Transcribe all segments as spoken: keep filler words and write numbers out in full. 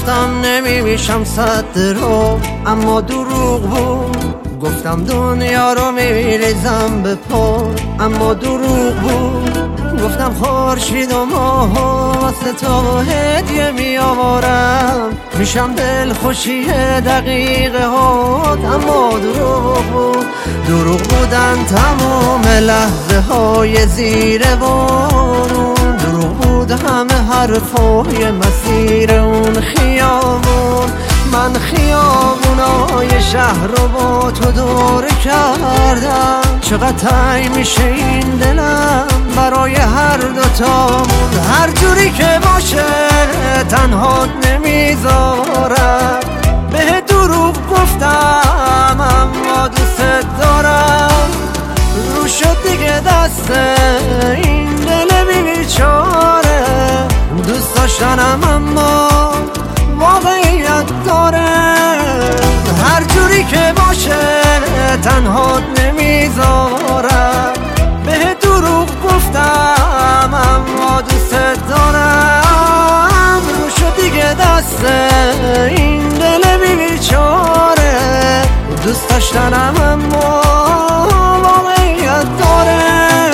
گفتم نمیشم صد رو، اما دروغ بود. گفتم دنیا رو میریزم به پا، اما دروغ بود. گفتم خورشید و ماه واسه تو هدیه میآورم، میشم دل خوشی دقیقه هات، اما دروغ بود. دروغ بودن تمام لحظه های زیر بارون، دروغ بود همه حرفای مسیر اون خیابون. من خیابونای شهر رو با تو دور کردم، چقدر تنگ میشه این دلم برای هر دوتامون. هر جوری که باشه تنهات نمیذارم، به دروغ گفتم اما دوست دارم. رو شد دیگه دست این دل بیچاره، دوست داشتنم اما واقعیت داره. هر جوری که باشه تنهات نمیذارم، به دروغ گفتم اما دوست دارم. رو شد دیگه دست این دل بیچاره، دوست داشتنم اما واقعیت داره.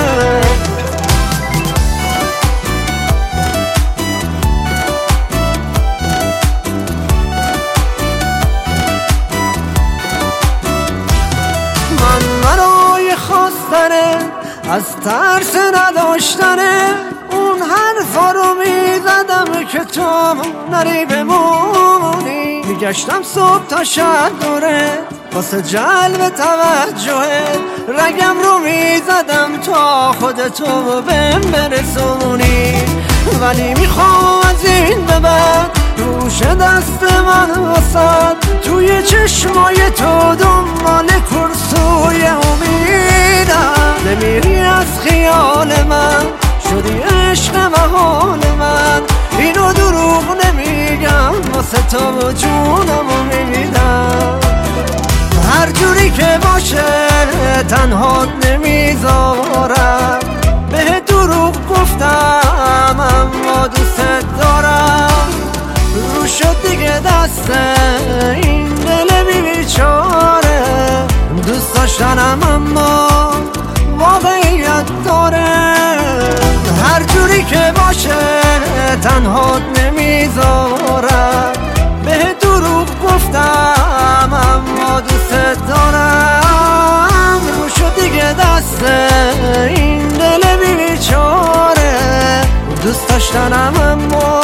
از ترس نداشتنه اون حرفا رو میزدم که تو نری بمونی. میگشتم صبح تا شب دوره واسه جلب توجهت، رگم رو میزدم تا خودتو بهم برسونی. ولی میخوام از این به بعد روش دست من واسد، توی چشمای تو دنبال کرسوی امیدم. نمیری از خیال من، شدی عشق محال من. اینو دروغ نمیگم واسه تو جونمو میدم. هر جوری که باشه تنهات نمیذارم، به دروغ گفتم اما دوست دارم. رو شد دیگه دست این دل بیچاره، دوست داشتنم اما واقعیت داره. هر جوری که باشه تنهات نمیذارم، به دروغ گفتم اما دوست دارم. رو شد دیگه دست این دل بیچاره، دوست داشتنم اما